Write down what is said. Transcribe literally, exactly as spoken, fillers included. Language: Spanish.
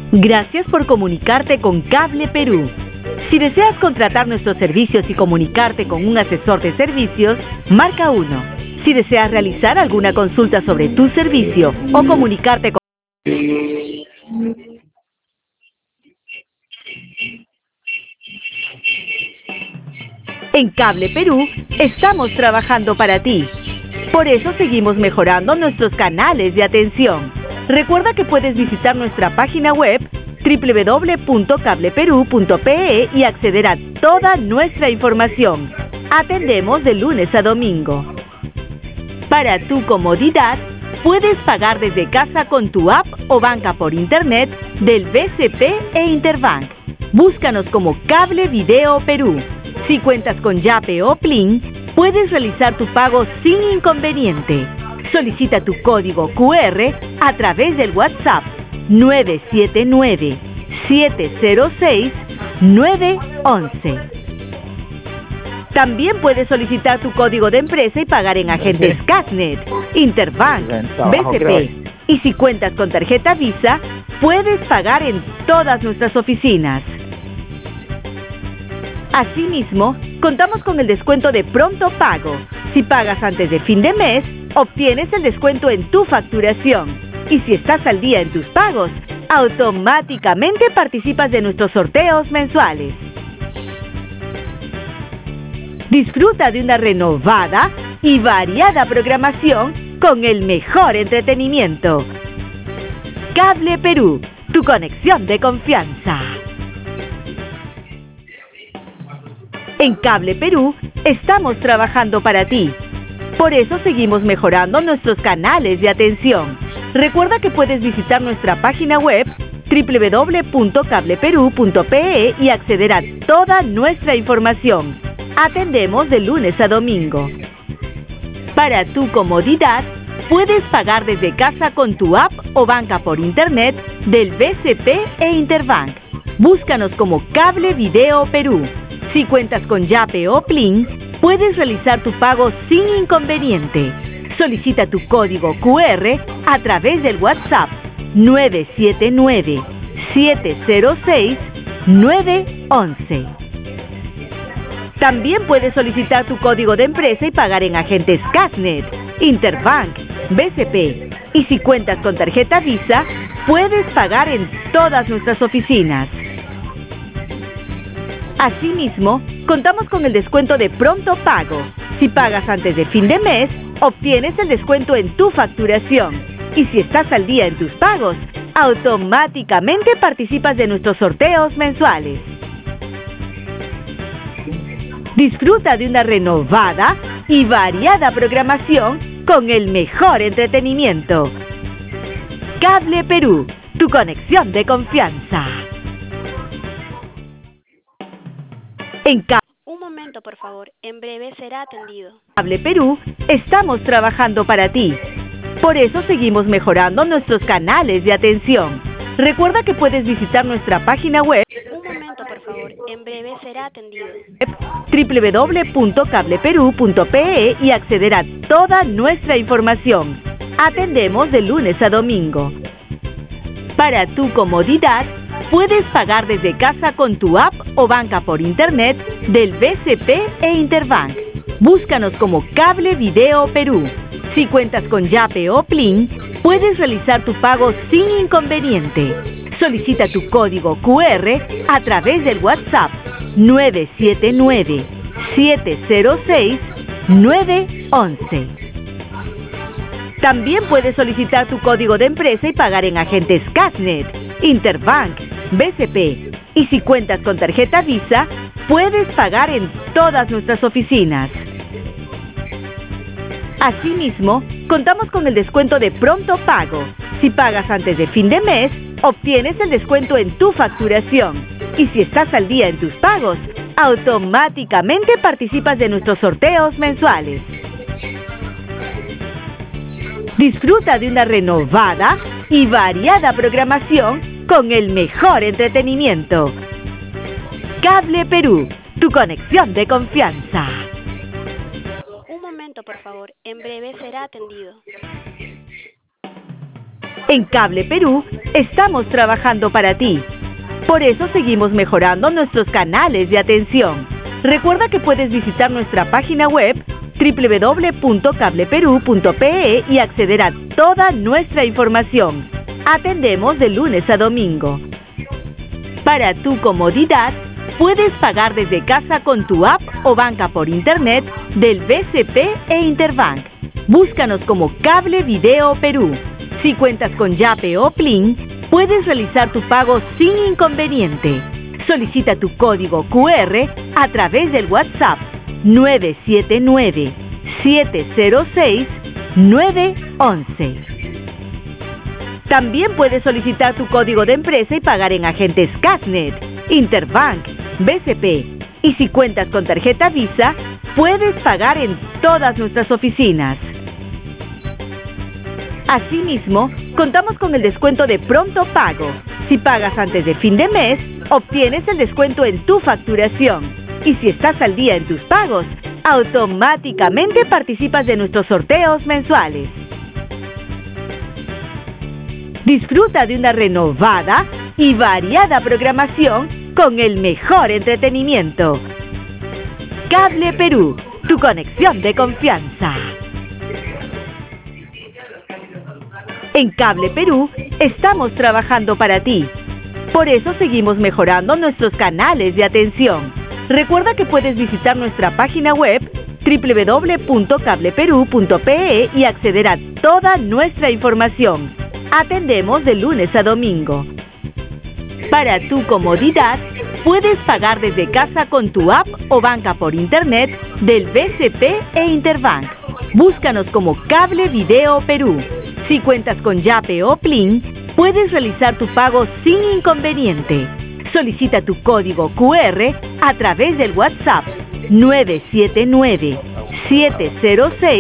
Gracias por comunicarte con Cable Perú. Si deseas contratar nuestros servicios y comunicarte con un asesor de servicios, marca uno. Si deseas realizar alguna consulta sobre tu servicio o comunicarte con... En Cable Perú estamos trabajando para ti. Por eso seguimos mejorando nuestros canales de atención. Recuerda que puedes visitar nuestra página web doble u doble u doble u punto cable perú punto pe e y acceder a toda nuestra información. Atendemos de lunes a domingo. Para tu comodidad, puedes pagar desde casa con tu app o banca por internet del B C P e Interbank. Búscanos como Cable Video Perú. Si cuentas con Yape o Plin, puedes realizar tu pago sin inconveniente. Solicita tu código cu erre a través del WhatsApp nueve siete nueve, siete cero seis, nueve uno uno. También puedes solicitar tu código de empresa y pagar en agentes Casnet, Interbank, B C P. Y si cuentas con tarjeta Visa, puedes pagar en todas nuestras oficinas. Asimismo, contamos con el descuento de pronto pago. Si pagas antes de fin de mes, obtienes el descuento en tu facturación. Y si estás al día en tus pagos, automáticamente participas de nuestros sorteos mensuales. Disfruta de una renovada y variada programación con el mejor entretenimiento. Cable Perú, tu conexión de confianza. En Cable Perú estamos trabajando para ti. Por eso seguimos mejorando nuestros canales de atención. Recuerda que puedes visitar nuestra página web doble u doble u doble u punto cable perú punto pe e y acceder a toda nuestra información. Atendemos de lunes a domingo. Para tu comodidad, puedes pagar desde casa con tu app o banca por internet del B C P e Interbank. Búscanos como Cable Video Perú. Si cuentas con Yape o Plin, puedes realizar tu pago sin inconveniente. Solicita tu código cu erre a través del WhatsApp nueve siete nueve, siete cero seis, nueve uno uno. También puedes solicitar tu código de empresa y pagar en agentes Casnet, Interbank, B C P. Y si cuentas con tarjeta Visa, puedes pagar en todas nuestras oficinas. Asimismo, contamos con el descuento de pronto pago. Si pagas antes de fin de mes, obtienes el descuento en tu facturación. Y si estás al día en tus pagos, automáticamente participas de nuestros sorteos mensuales. Disfruta de una renovada y variada programación con el mejor entretenimiento. Cable Perú, tu conexión de confianza. En Cable Un momento, por favor. En breve será atendido. Cable Perú estamos trabajando para ti. Por eso seguimos mejorando nuestros canales de atención. Recuerda que puedes visitar nuestra página web Un momento, por favor. En breve será atendido. doble u doble u doble u punto cable perú punto pe e y acceder a toda nuestra información. Atendemos de lunes a domingo. Para tu comodidad, puedes pagar desde casa con tu app o banca por internet del B C P e Interbank. Búscanos como Cable Video Perú. Si cuentas con Yape o Plin, puedes realizar tu pago sin inconveniente. Solicita tu código cu erre a través del WhatsApp nueve siete nueve, siete cero seis, nueve uno uno. También puedes solicitar tu código de empresa y pagar en agentes Casnet, Interbank, B C P. Y si cuentas con tarjeta Visa, puedes pagar en todas nuestras oficinas. Asimismo, contamos con el descuento de pronto pago. Si pagas antes de fin de mes, obtienes el descuento en tu facturación. Y si estás al día en tus pagos, automáticamente participas de nuestros sorteos mensuales. Disfruta de una renovada y variada programación con el mejor entretenimiento. Cable Perú, tu conexión de confianza. Un momento, por favor. En breve será atendido. En Cable Perú estamos trabajando para ti. Por eso seguimos mejorando nuestros canales de atención. Recuerda que puedes visitar nuestra página web doble u doble u doble u punto cable perú punto pe e y acceder a toda nuestra información. Atendemos de lunes a domingo. Para tu comodidad, puedes pagar desde casa con tu app o banca por internet del B C P e Interbank. Búscanos como Cable Video Perú. Si cuentas con Yape o Plin, puedes realizar tu pago sin inconveniente. Solicita tu código cu erre a través del WhatsApp nueve siete nueve, siete cero seis, nueve once. También puedes solicitar tu código de empresa y pagar en agentes Casnet, Interbank, B C P. Y si cuentas con tarjeta Visa, puedes pagar en todas nuestras oficinas. Asimismo, contamos con el descuento de pronto pago. Si pagas antes de fin de mes, obtienes el descuento en tu facturación. Y si estás al día en tus pagos, automáticamente participas de nuestros sorteos mensuales. Disfruta de una renovada y variada programación con el mejor entretenimiento. Cable Perú, tu conexión de confianza. En Cable Perú estamos trabajando para ti. Por eso seguimos mejorando nuestros canales de atención. Recuerda que puedes visitar nuestra página web doble u doble u doble u punto cable perú punto pe e y acceder a toda nuestra información. Atendemos de lunes a domingo. Para tu comodidad, puedes pagar desde casa con tu app o banca por internet del B C P e Interbank. Búscanos como Cable Video Perú. Si cuentas con Yape o Plin, puedes realizar tu pago sin inconveniente. Solicita tu código cu erre a través del WhatsApp nueve siete nueve, siete cero seis,